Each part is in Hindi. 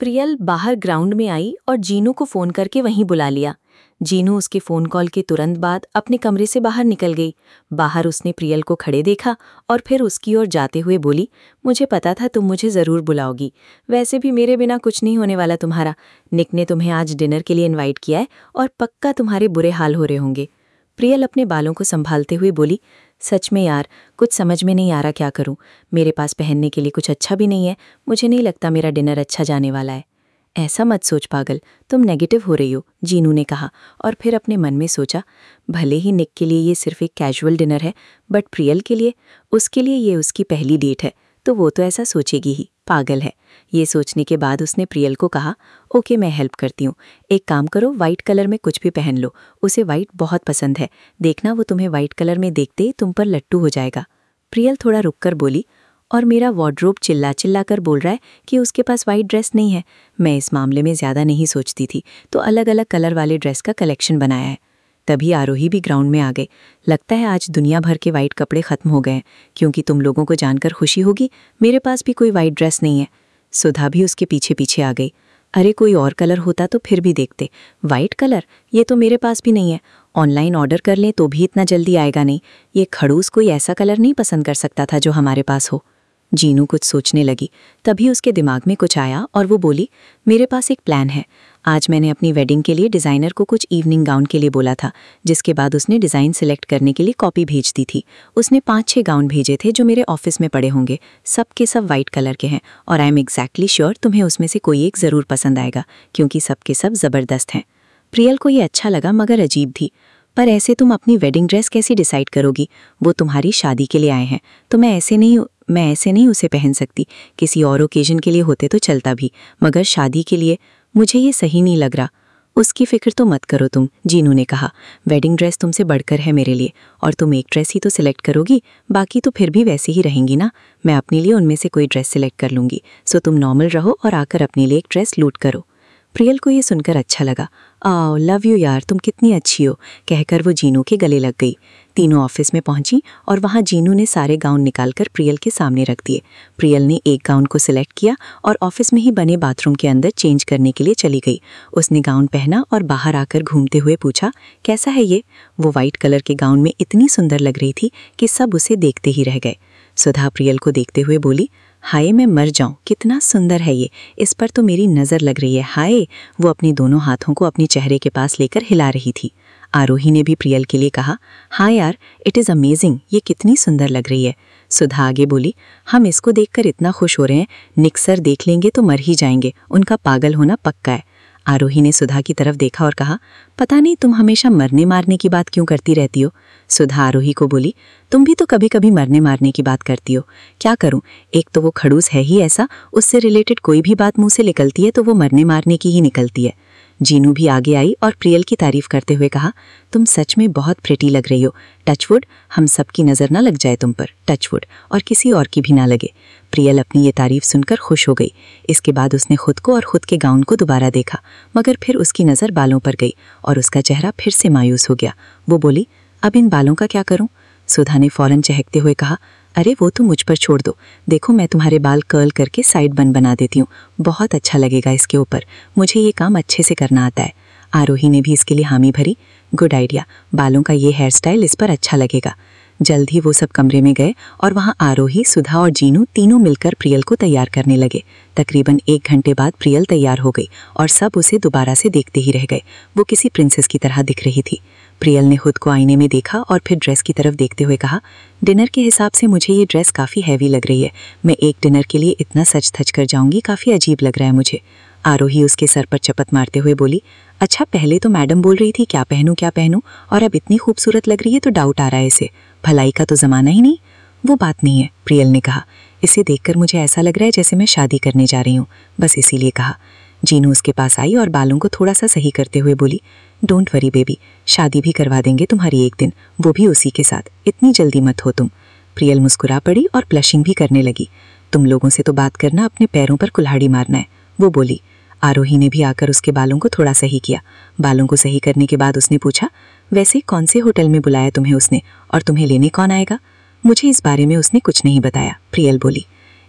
प्रियल बाहर ग्राउंड में आई और जीनू को फोन करके वहीं बुला लिया। जीनू उसके फोन कॉल के तुरंत बाद अपने कमरे से बाहर निकल गई। बाहर उसने प्रियल को खड़े देखा और फिर उसकी ओर जाते हुए बोली, मुझे पता था तुम मुझे ज़रूर बुलाओगी। वैसे भी मेरे बिना कुछ नहीं होने वाला तुम्हारा। निक ने तुम्हें आज डिनर के लिए इनवाइट किया है और पक्का तुम्हारे बुरे हाल हो रहे होंगे। प्रियल अपने बालों को संभालते हुए बोली, सच में यार कुछ समझ में नहीं आ रहा क्या करूं। मेरे पास पहनने के लिए कुछ अच्छा भी नहीं है। मुझे नहीं लगता मेरा डिनर अच्छा जाने वाला है। ऐसा मत सोच पागल, तुम नेगेटिव हो रही हो, जीनू ने कहा और फिर अपने मन में सोचा, भले ही निक के लिए ये सिर्फ एक कैजुअल डिनर है, बट प्रियल के लिए, उसके लिए ये उसकी पहली डेट है, तो वो तो ऐसा सोचेगी ही, पागल है। ये सोचने के बाद उसने प्रियल को कहा, ओके मैं हेल्प करती हूँ। एक काम करो, वाइट कलर में कुछ भी पहन लो। उसे वाइट बहुत पसंद है। देखना वो तुम्हें वाइट कलर में देखते ही तुम पर लट्टू हो जाएगा। प्रियल थोड़ा रुककर बोली, और मेरा वार्डरोब चिल्ला चिल्ला कर बोल रहा है कि उसके पास वाइट ड्रेस नहीं है। मैं इस मामले में ज़्यादा नहीं सोचती थी, तो अलग अलग कलर वाले ड्रेस का कलेक्शन बनाया है। तभी आरोही भी ग्राउंड में आ गए। लगता है आज दुनिया भर के वाइट कपड़े खत्म हो गए हैं, क्योंकि तुम लोगों को जानकर खुशी होगी मेरे पास भी कोई वाइट ड्रेस नहीं है। सुधा भी उसके पीछे पीछे आ गई। अरे कोई और कलर होता तो फिर भी देखते, वाइट कलर ये तो मेरे पास भी नहीं है। ऑनलाइन ऑर्डर कर लें तो भी इतना जल्दी आएगा नहीं। ये खड़ूस कोई ऐसा कलर नहीं पसंद कर सकता था जो हमारे पास हो। जीनू कुछ सोचने लगी, तभी उसके दिमाग में कुछ आया और वो बोली, मेरे पास एक प्लान है। आज मैंने अपनी वेडिंग के लिए डिज़ाइनर को कुछ इवनिंग गाउन के लिए बोला था, जिसके बाद उसने डिज़ाइन सिलेक्ट करने के लिए कॉपी भेज दी थी। उसने 5-6 गाउन भेजे थे जो मेरे ऑफिस में पड़े होंगे। सब के सब वाइट कलर के हैं और आई एम एग्जैक्टली श्योर तुम्हें उसमें से कोई एक ज़रूर पसंद आएगा, क्योंकि सब के सब ज़बरदस्त हैं। प्रियल को ये अच्छा लगा मगर अजीब थी। पर ऐसे तुम अपनी वेडिंग ड्रेस कैसे डिसाइड करोगी? वो तुम्हारी शादी के लिए आए हैं, तो मैं ऐसे नहीं उसे पहन सकती। किसी और ओकेजन के लिए होते तो चलता भी, मगर शादी के लिए मुझे ये सही नहीं लग रहा। उसकी फिक्र तो मत करो तुम, जीनू ने कहा। वेडिंग ड्रेस तुमसे बढ़कर है मेरे लिए, और तुम एक ड्रेस ही तो सिलेक्ट करोगी, बाकी तो फिर भी वैसे ही रहेंगी ना। मैं अपने लिए उनमें से कोई ड्रेस सिलेक्ट कर लूँगी, सो तुम नॉर्मल रहो और आकर अपने लिए एक ड्रेस लूट करो। प्रियल को ये सुनकर अच्छा लगा। आओ लव यू यार, तुम कितनी अच्छी हो, कहकर वो जीनू के गले लग गई। तीनों ऑफिस में पहुंची और वहां जीनू ने सारे गाउन निकालकर प्रियल के सामने रख दिए। प्रियल ने एक गाउन को सिलेक्ट किया और ऑफिस में ही बने बाथरूम के अंदर चेंज करने के लिए चली गई। उसने गाउन पहना और बाहर आकर घूमते हुए पूछा, कैसा है ये? वो वाइट कलर के गाउन में इतनी सुंदर लग रही थी कि सब उसे देखते ही रह गए। सुधा प्रियल को देखते हुए बोली, हाय मैं मर जाऊं, कितना सुंदर है ये, इस पर तो मेरी नज़र लग रही है, हाय। वो अपनी दोनों हाथों को अपने चेहरे के पास लेकर हिला रही थी। आरोही ने भी प्रियल के लिए कहा, हाँ यार इट इज़ अमेजिंग, ये कितनी सुंदर लग रही है। सुधा आगे बोली, हम इसको देखकर इतना खुश हो रहे हैं, निक सर देख लेंगे तो मर ही जाएंगे, उनका पागल होना पक्का है। आरोही ने सुधा की तरफ देखा और कहा, पता नहीं तुम हमेशा मरने मारने की बात क्यों करती रहती हो। सुधा आरोही को बोली, तुम भी तो कभी कभी मरने मारने की बात करती हो। क्या करूं, एक तो वो खड़ूस है ही ऐसा, उससे रिलेटेड कोई भी बात मुंह से निकलती है तो वो मरने मारने की ही निकलती है। जीनू भी आगे आई और प्रियल की तारीफ करते हुए कहा, तुम सच में बहुत प्रिटी लग रही हो। टचवुड, हम सब की नज़र ना लग जाए तुम पर, टचवुड, और किसी और की भी ना लगे। प्रियल अपनी ये तारीफ सुनकर खुश हो गई। इसके बाद उसने खुद को और खुद के गाउन को दोबारा देखा, मगर फिर उसकी नज़र बालों पर गई और उसका चेहरा फिर से मायूस हो गया। वो बोली, अब इन बालों का क्या करूं? सुधा ने फौरन चहकते हुए कहा, अरे वो तो मुझ पर छोड़ दो, देखो मैं तुम्हारे बाल कर्ल करके साइड बन बना देती हूँ, बहुत अच्छा लगेगा इसके ऊपर, मुझे ये काम अच्छे से करना आता है। आरोही ने भी इसके लिए हामी भरी, गुड आइडिया, बालों का ये हेयर स्टाइल इस पर अच्छा लगेगा। जल्द ही वो सब कमरे में गए और वहाँ आरोही, सुधा और जीनू तीनों मिलकर प्रियल को तैयार करने लगे। तकरीबन 1 घंटे बाद प्रियल तैयार हो गई और सब उसे दोबारा से देखते ही रह गए। वो किसी प्रिंसेस की तरह दिख रही थी। प्रियल ने खुद को आईने में देखा और फिर ड्रेस की तरफ देखते हुए कहा, डिनर के हिसाब से मुझे ये ड्रेस काफ़ी हैवी लग रही है। मैं एक डिनर के लिए इतना सच धज कर जाऊंगी, काफ़ी अजीब लग रहा है मुझे। आरोही उसके सर पर चपत मारते हुए बोली, अच्छा पहले तो मैडम बोल रही थी क्या पहनूं, और अब इतनी खूबसूरत लग रही है तो डाउट आ रहा है इसे। भलाई का तो ज़माना ही नहीं। वो बात नहीं है, प्रियल ने कहा, इसे देखकर मुझे ऐसा लग रहा है जैसे मैं शादी करने जा रही हूँ, बस इसीलिए कहा। जीनू उसके पास आई और बालों को थोड़ा सा सही करते हुए बोली, डोंट वरी बेबी, शादी भी करवा देंगे तुम्हारी एक दिन, वो भी उसी के साथ, इतनी जल्दी मत हो तुम। प्रियल मुस्कुरा पड़ी और ब्लशिंग भी करने लगी। तुम लोगों से तो बात करना अपने पैरों पर कुल्हाड़ी मारना है, वो बोली। आरोही ने भी आकर उसके बालों को थोड़ा सही किया। बालों को सही करने के बाद उसने पूछा, वैसे कौन से होटल में बुलाया तुम्हें उसने, और तुम्हें लेने कौन आएगा? मुझे इस बारे में उसने कुछ नहीं बताया, प्रियल बोली।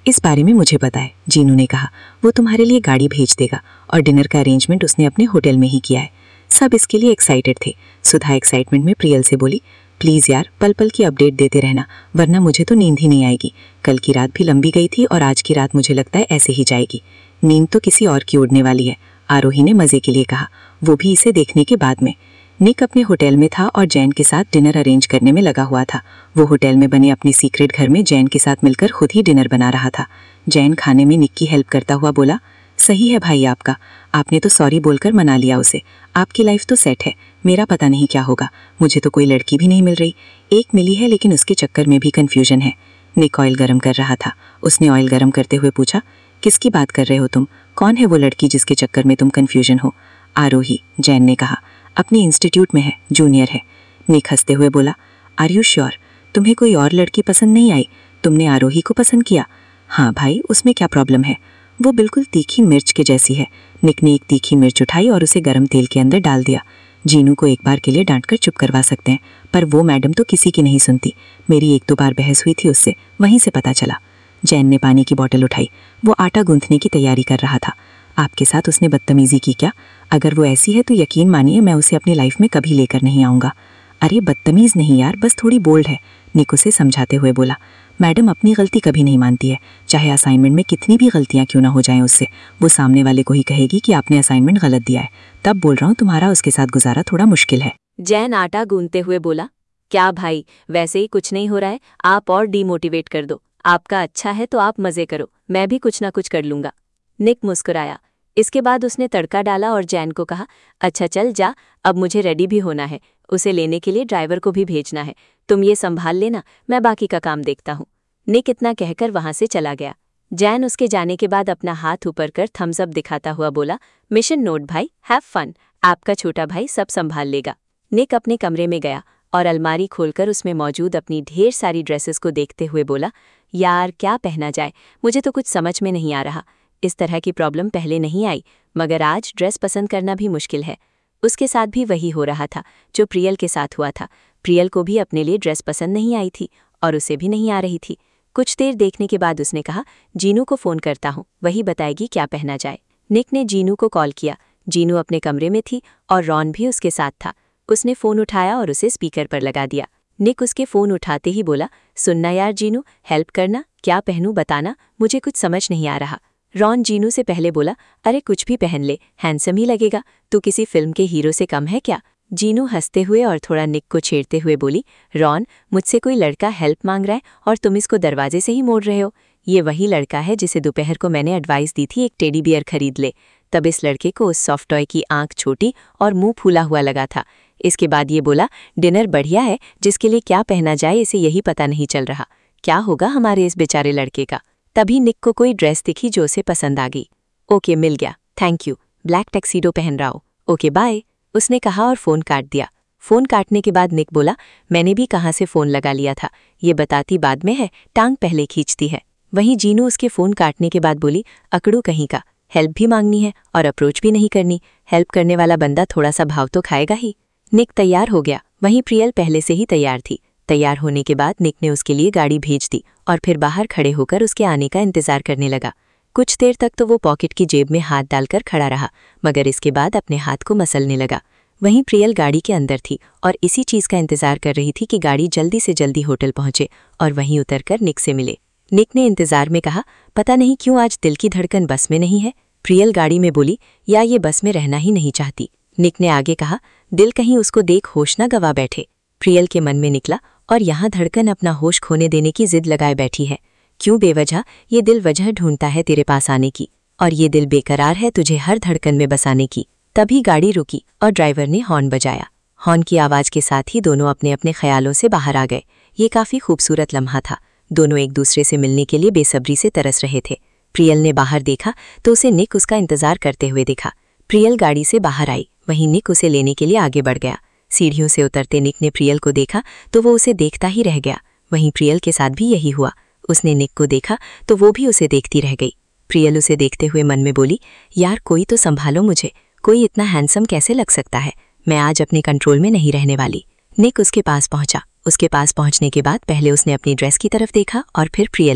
इस बारे में मुझे पता है, जीनू ने कहा। वो तुम्हारे लिए गाड़ी भेज देगा और डिनर का अरेंजमेंट उसने अपने होटल में ही किया है। सब इसके लिए एक्साइटेड थे। सुधा एक्साइटमेंट में प्रियल से बोली, प्लीज़ यार पल पल की अपडेट देते रहना, वरना मुझे तो नींद ही नहीं आएगी। कल की रात भी लंबी गई थी और आज की रात मुझे लगता है ऐसे ही जाएगी। नींद तो किसी और की उड़ने वाली है, आरोही ने मज़े के लिए कहा, वो भी इसे देखने के बाद में। निक अपने होटल में था और जैन के साथ डिनर अरेंज करने में लगा हुआ था। वो होटल में बने अपने सीक्रेट घर में जैन के साथ मिलकर खुद ही डिनर बना रहा था। जैन खाने में निक की हेल्प करता हुआ बोला, सही है भाई आपका, आपने तो सॉरी बोलकर मना लिया उसे। आपकी लाइफ तो सेट है, मेरा पता नहीं क्या होगा। मुझे तो कोई लड़की भी नहीं मिल रही, एक मिली है लेकिन उसके चक्कर में भी कन्फ्यूजन है। निक ऑयल गर्म कर रहा था। उसने ऑयल गर्म करते हुए पूछा, किसकी बात कर रहे हो तुम? कौन है वो लड़की जिसके चक्कर में तुम कन्फ्यूजन हो? आरोही, जैन ने कहा, अपनी इंस्टीट्यूट में है, जूनियर है। निक हंसते हुए बोला, आर यू श्योर? तुम्हें कोई और लड़की पसंद नहीं आई? तुमने आरोही को पसंद किया? हाँ भाई, उसमें क्या प्रॉब्लम है? वो बिल्कुल तीखी मिर्च के जैसी है। निक ने एक तीखी मिर्च उठाई और उसे गर्म तेल के अंदर डाल दिया। जीनू को एक बार के लिए डांटकर चुप करवा सकते हैं, पर वो मैडम तो किसी की नहीं सुनती। मेरी एक दो बार बहस हुई थी उससे, वहीं से पता चला। जैन ने पानी की बोतल उठाई। वो आटा गूंथने की तैयारी कर रहा था। आपके साथ उसने बदतमीजी की क्या? अगर वो ऐसी है तो यकीन मानिए मैं उसे अपनी लाइफ में कभी लेकर नहीं आऊँगा। अरे बदतमीज नहीं यार, बस थोड़ी बोल्ड है, निक उसे समझाते हुए बोला। मैडम अपनी गलती कभी नहीं मानती है, चाहे असाइनमेंट में कितनी भी गलतियां क्यों ना हो जाएं उससे, वो सामने वाले को ही कहेगी कि आपने असाइनमेंट गलत दिया है। तब बोल रहा हूँ तुम्हारा उसके साथ गुजारा थोड़ा मुश्किल है। जैन आटा गूंथते हुए बोला, क्या भाई, वैसे ही कुछ नहीं हो रहा है, आप और डीमोटिवेट कर दो। आपका अच्छा है तो आप मजे करो, मैं भी कुछ ना कुछ कर लूंगा। निक मुस्कुराया। इसके बाद उसने तड़का डाला और जैन को कहा, अच्छा चल जा, अब मुझे रेडी भी होना है, उसे लेने के लिए ड्राइवर को भी भेजना है। तुम ये संभाल लेना, मैं बाकी का काम देखता हूँ। निक इतना कहकर वहां से चला गया। जैन उसके जाने के बाद अपना हाथ ऊपर कर थम्स अप दिखाता हुआ बोला, मिशन नोट भाई, हैव फन, आपका छोटा भाई सब संभाल लेगा। निक अपने कमरे में गया और अलमारी खोलकर उसमें मौजूद अपनी ढेर सारी ड्रेसेस को देखते हुए बोला, यार क्या पहना जाए, मुझे तो कुछ समझ में नहीं आ रहा। इस तरह की प्रॉब्लम पहले नहीं आई, मगर आज ड्रेस पसंद करना भी मुश्किल है। उसके साथ भी वही हो रहा था जो प्रियल के साथ हुआ था। प्रियल को भी अपने लिए ड्रेस पसंद नहीं आई थी और उसे भी नहीं आ रही थी। कुछ देर देखने के बाद उसने कहा, जीनू को फ़ोन करता हूँ, वही बताएगी क्या पहना जाए। निक ने जीनू को कॉल किया। जीनू अपने कमरे में थी और रॉन भी उसके साथ था। उसने फ़ोन उठाया और उसे स्पीकर पर लगा दिया। निक उसके फ़ोन उठाते ही बोला, सुनना यार जीनू, हेल्प करना, क्या पहनूं बताना, मुझे कुछ समझ नहीं आ रहा। रॉन जीनू से पहले बोला, अरे कुछ भी पहन ले, हैंडसम ही लगेगा, तू किसी फिल्म के हीरो से कम है क्या? जीनू हंसते हुए और थोड़ा निक को छेड़ते हुए बोली, रॉन, मुझसे कोई लड़का हेल्प मांग रहा है और तुम इसको दरवाजे से ही मोड़ रहे हो। ये वही लड़का है जिसे दोपहर को मैंने एडवाइस दी थी एक टेडी बियर खरीद ले। तब इस लड़के को उस सॉफ्ट टॉय की आंख छोटी और मुंह फूला हुआ लगा था। इसके बाद ये बोला, डिनर बढ़िया है, जिसके लिए क्या पहना जाए इसे यही पता नहीं चल रहा। क्या होगा हमारे इस बेचारे लड़के का? तभी निक को कोई ड्रेस दिखी जो उसे पसंद आ गई। ओके मिल गया, थैंक यू, ब्लैक टैक्सीडो पहन रहा हो, ओके बाय, उसने कहा और फ़ोन काट दिया। फ़ोन काटने के बाद निक बोला, मैंने भी कहाँ से फ़ोन लगा लिया था, ये बताती बाद में है, टांग पहले खींचती है। वहीं जीनू उसके फ़ोन काटने के बाद बोली, अकड़ू कहीं का, हेल्प भी मांगनी है और अप्रोच भी नहीं करनी, हेल्प करने वाला बंदा थोड़ा सा भाव तो खाएगा ही। निक तैयार हो गया। वहीं प्रियल पहले से ही तैयार थी। तैयार होने के बाद निक ने उसके लिए गाड़ी भेज दी और फिर बाहर खड़े होकर उसके आने का इंतजार करने लगा। कुछ देर तक तो वो पॉकेट की जेब में हाथ डालकर खड़ा रहा, मगर इसके बाद अपने हाथ को मसलने लगा। वहीं प्रियल गाड़ी के अंदर थी और इसी चीज़ का इंतजार कर रही थी कि गाड़ी जल्दी से जल्दी होटल पहुंचे और वहीं उतरकर निक से मिले। निक ने इंतजार में कहा, पता नहीं क्यों आज दिल की धड़कन बस में नहीं है। प्रियल गाड़ी में बोली, या ये बस में रहना ही नहीं चाहती। निक ने आगे कहा, दिल कहीं उसको देख होश न गवा बैठे। प्रियल के मन में निकला, और यहाँ धड़कन अपना होश खोने देने की जिद लगाए बैठी है। क्यों बेवजह ये दिल वजह ढूंढता है तेरे पास आने की, और ये दिल बेकरार है तुझे हर धड़कन में बसाने की। तभी गाड़ी रुकी और ड्राइवर ने हॉर्न बजाया। हॉर्न की आवाज़ के साथ ही दोनों अपने अपने ख्यालों से बाहर आ गए। ये काफ़ी खूबसूरत लम्हा था। दोनों एक दूसरे से मिलने के लिए बेसब्री से तरस रहे थे। प्रियल ने बाहर देखा तो उसे निक उसका इंतजार करते हुए दिखा। प्रियल गाड़ी से बाहर आई, वहीं निक उसे लेने के लिए आगे बढ़ गया। सीढ़ियों से उतरते निक ने प्रियल को देखा तो वो उसे देखता ही रह गया। वहीं प्रियल के साथ भी यही हुआ। उसने निक को देखा तो वो भी उसे देखती रह गई। प्रियल उसे देखते हुए मन में बोली, यार कोई तो संभालो मुझे, कोई इतना हैंडसम कैसे लग सकता है, मैं आज अपने कंट्रोल में नहीं रहने वाली। निक उसके पास पहुंचा। उसके पास पहुंचने के बाद पहले उसने अपनी ड्रेस की तरफ देखा और फिर प्रियल की।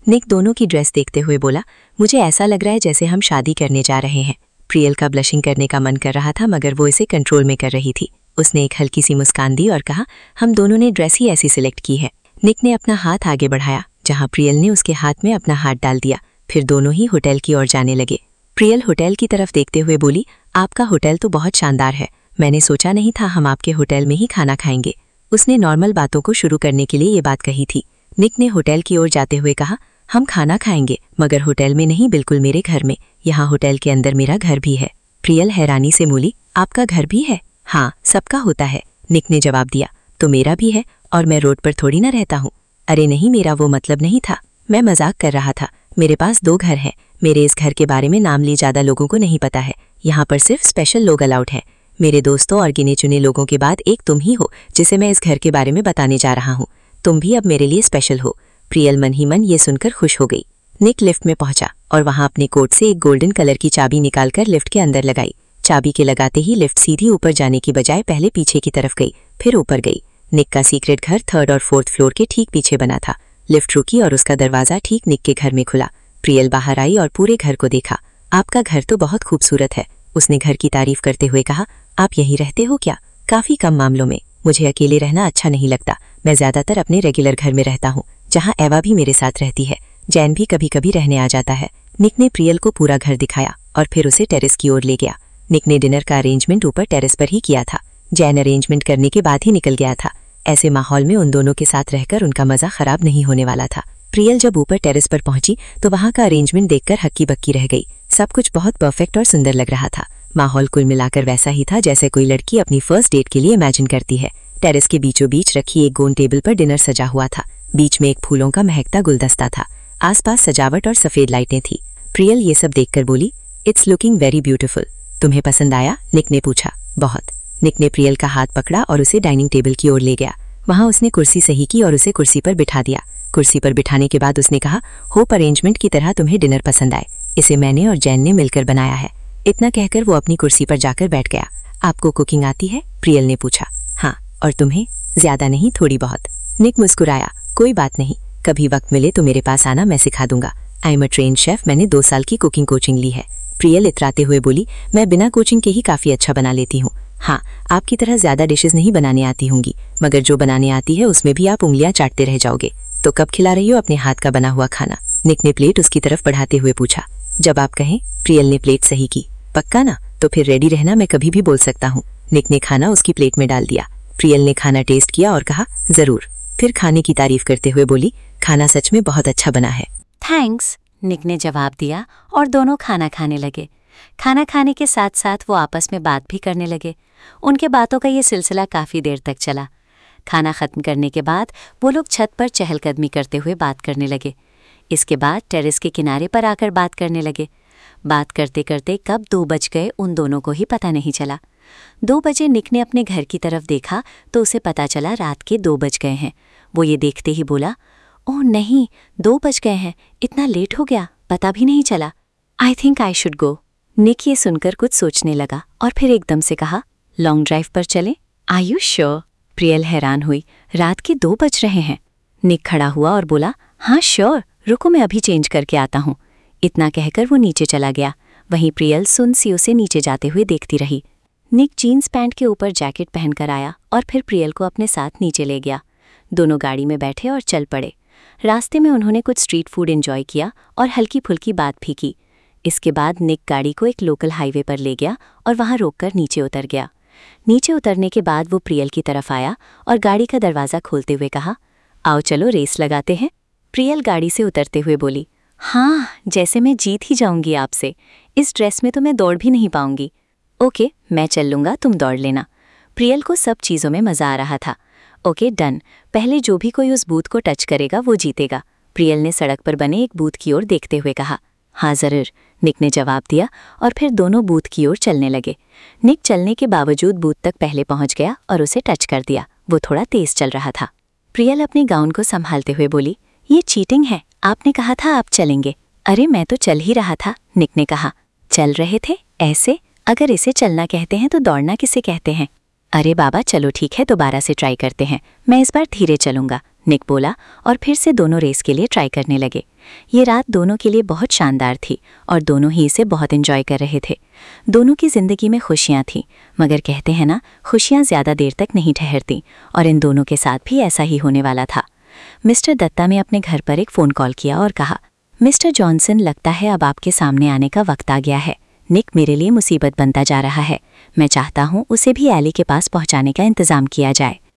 निक दोनों की ड्रेस देखते हुए बोला, मुझे ऐसा लग रहा है जैसे हम शादी करने जा रहे हैं। प्रियल का ब्लशिंग करने का मन कर रहा था मगर वो इसे कंट्रोल में कर रही थी। उसने एक हल्की सी मुस्कान दी और कहा, हम दोनों ने ड्रेस ही ऐसी सिलेक्ट की है। निक ने अपना हाथ आगे बढ़ाया जहां प्रियल ने उसके हाथ में अपना हाथ डाल दिया। फिर दोनों ही होटल की ओर जाने लगे। प्रियल होटल की तरफ देखते हुए बोली, आपका होटल तो बहुत शानदार है। मैंने सोचा नहीं था हम आपके होटल में ही खाना खाएंगे। उसने नॉर्मल बातों को शुरू करने के लिए ये बात कही थी। निक ने होटल की ओर जाते हुए कहा, हम खाना खाएंगे मगर होटल में नहीं, बिल्कुल मेरे घर में। यहाँ होटल के अंदर मेरा घर भी है। प्रियल हैरानी से बोली, आपका घर भी है? हाँ, सबका होता है, निक ने जवाब दिया। तो मेरा भी है, और मैं रोड पर थोड़ी ना रहता हूँ। अरे नहीं, मेरा वो मतलब नहीं था, मैं मजाक कर रहा था। मेरे पास 2 घर हैं। मेरे इस घर के बारे में नाम ली ज़्यादा लोगों को नहीं पता है। यहाँ पर सिर्फ स्पेशल लोग अलाउड हैं। मेरे दोस्तों और गिने चुने लोगों के बाद एक तुम ही हो जिसे मैं इस घर के बारे में बताने जा रहा हूँ। तुम भी अब मेरे लिए स्पेशल हो। प्रियल मन ही मन ये सुनकर खुश हो गई। निक लिफ्ट में पहुंचा और वहां अपने कोट से एक गोल्डन कलर की चाबी निकालकर लिफ्ट के अंदर लगाई। चाबी के लगाते ही लिफ्ट सीधी ऊपर जाने की बजाय पहले पीछे की तरफ गई, फिर ऊपर गई। निक का सीक्रेट घर 3rd और 4th फ्लोर के ठीक पीछे बना था। लिफ्ट रुकी और उसका दरवाजा ठीक निक के घर में खुला। प्रियल बाहर आई और पूरे घर को देखा। आपका घर तो बहुत खूबसूरत है, उसने घर की तारीफ करते हुए कहा। आप यहीं रहते हो क्या? काफी कम मामलों में। मुझे अकेले रहना अच्छा नहीं लगता। मैं ज्यादातर अपने रेगुलर घर में रहता हूँ जहाँ एवा भी मेरे साथ रहती है। जैन भी कभी कभी रहने आ जाता है। निक ने प्रियल को पूरा घर दिखाया और फिर उसे टेरेस की ओर ले गया। निक ने डिनर का अरेंजमेंट ऊपर टेरेस पर ही किया था। जैन अरेंजमेंट करने के बाद ही निकल गया था। ऐसे माहौल में उन दोनों के साथ रहकर उनका मजा खराब नहीं होने वाला था। प्रियल जब ऊपर टेरेस पर पहुंची तो वहां का अरेंजमेंट देखकर हक्की बक्की रह गई। सब कुछ बहुत परफेक्ट और सुंदर लग रहा था। माहौल कुल मिलाकर वैसा ही था जैसे कोई लड़की अपनी फर्स्ट डेट के लिए इमेजिन करती है। टेरेस के बीचों बीच रखी एक गोल टेबल पर डिनर सजा हुआ था। बीच में एक फूलों का महकता गुलदस्ता था। आसपास सजावट और सफेद लाइटें थी। प्रियल ये सब देखकर बोली, इट्स लुकिंग वेरी ब्यूटीफुल। तुम्हें पसंद आया? निक ने पूछा। बहुत। निक ने प्रियल का हाथ पकड़ा और उसे डाइनिंग टेबल की ओर ले गया। वहां उसने कुर्सी सही की और उसे कुर्सी पर बिठा दिया। कुर्सी पर बिठाने के बाद उसने कहा, होप अरेंजमेंट की तरह तुम्हें डिनर पसंद आए। इसे मैंने और जैन ने मिलकर बनाया है। इतना कहकर वो अपनी कुर्सी पर जाकर बैठ गया। आपको कुकिंग आती है? प्रियल ने पूछा। हाँ, और तुम्हें? ज्यादा नहीं, थोड़ी बहुत। निक मुस्कुराया। कोई बात नहीं, कभी वक्त मिले तो मेरे पास आना, मैं सिखा दूंगा। I am a trained chef, मैंने 2 साल की कुकिंग कोचिंग ली है। प्रियल इतराते हुए बोली, मैं बिना कोचिंग के ही काफी अच्छा बना लेती हूँ। हाँ, आपकी तरह ज्यादा डिशेस नहीं बनाने आती होंगी, मगर जो बनाने आती है उसमें भी आप उंगलियां चाटते रह जाओगे। तो कब खिला रही हो अपने हाथ का बना हुआ खाना? निक ने प्लेट उसकी तरफ बढ़ाते हुए पूछा। जब आप कहें। प्रियल ने प्लेट सही की। पक्का ना? तो फिर रेडी रहना, मैं कभी भी बोल सकता हूँ। निक ने खाना उसकी प्लेट में डाल दिया। प्रियल ने खाना टेस्ट किया और कहा, जरूर। फिर खाने की तारीफ करते हुए बोली, खाना सच में बहुत अच्छा बना है। थैंक्स, निक ने जवाब दिया और दोनों खाना खाने लगे। खाना खाने के साथ साथ वो आपस में बात भी करने लगे। उनके बातों का ये सिलसिला काफ़ी देर तक चला। खाना ख़त्म करने के बाद वो लोग छत पर चहलकदमी करते हुए बात करने लगे। इसके बाद टेरेस के किनारे पर आकर बात करने लगे। बात करते करते कब 2 बज गए उन दोनों को ही पता नहीं चला। 2 बजे निक ने अपने घर की तरफ देखा तो उसे पता चला रात के 2 बज गए हैं। वो ये देखते ही बोला, ओह नहीं, 2 बज गए हैं, इतना लेट हो गया, पता भी नहीं चला। I think I should go. निक ये सुनकर कुछ सोचने लगा और फिर एकदम से कहा, लॉन्ग ड्राइव पर चलें? Are you sure? प्रियल हैरान हुई, रात के 2 बज रहे हैं। निक खड़ा हुआ और बोला, हाँ श्योर, रुको मैं अभी चेंज करके आता हूँ। इतना कहकर वो नीचे चला गया। वहीं प्रियल सुन सी उसे नीचे जाते हुए देखती रही। निक जीन्स पैंट के ऊपर जैकेट पहनकर आया और फिर प्रियल को अपने साथ नीचे ले गया। दोनों गाड़ी में बैठे और चल पड़े। रास्ते में उन्होंने कुछ स्ट्रीट फूड एंजॉय किया और हल्की फुल्की बात भी की। इसके बाद निक गाड़ी को एक लोकल हाईवे पर ले गया और वहां रोककर नीचे उतर गया। नीचे उतरने के बाद वो प्रियल की तरफ आया और गाड़ी का दरवाज़ा खोलते हुए कहा, आओ चलो रेस लगाते हैं। प्रियल गाड़ी से उतरते हुए बोली, हाँ, जैसे मैं जीत ही जाऊंगी आपसे। इस ड्रेस में तो मैं दौड़ भी नहीं पाऊंगी। ओके, मैं चल लूँगा, तुम दौड़ लेना। प्रियल को सब चीज़ों में मज़ा आ रहा था। ओके डन, पहले जो भी कोई उस बूथ को टच करेगा वो जीतेगा। प्रियल ने सड़क पर बने एक बूथ की ओर देखते हुए कहा। हाँ ज़रूर, निक ने जवाब दिया और फिर दोनों बूथ की ओर चलने लगे। निक चलने के बावजूद बूथ तक पहले पहुंच गया और उसे टच कर दिया। वो थोड़ा तेज चल रहा था। प्रियल अपने गाउन को संभालते हुए बोली, ये चीटिंग है, आपने कहा था आप चलेंगे। अरे मैं तो चल ही रहा था, निक ने कहा। चल रहे थे ऐसे? अगर इसे चलना कहते हैं तो दौड़ना किसे कहते हैं? अरे बाबा चलो ठीक है, दोबारा से ट्राई करते हैं, मैं इस बार धीरे चलूंगा, निक बोला और फिर से दोनों रेस के लिए ट्राई करने लगे। ये रात दोनों के लिए बहुत शानदार थी और दोनों ही इसे बहुत एंजॉय कर रहे थे। दोनों की जिंदगी में खुशियां थीं, मगर कहते हैं ना, खुशियां ज़्यादा देर तक नहीं ठहरती, और इन दोनों के साथ भी ऐसा ही होने वाला था। मिस्टर दत्ता ने अपने घर पर एक फ़ोन कॉल किया और कहा, मिस्टर जॉनसन, लगता है अब आपके सामने आने का वक्त आ गया है। निक मेरे लिए मुसीबत बनता जा रहा है। मैं चाहता हूँ उसे भी एली के पास पहुँचाने का इंतज़ाम किया जाए।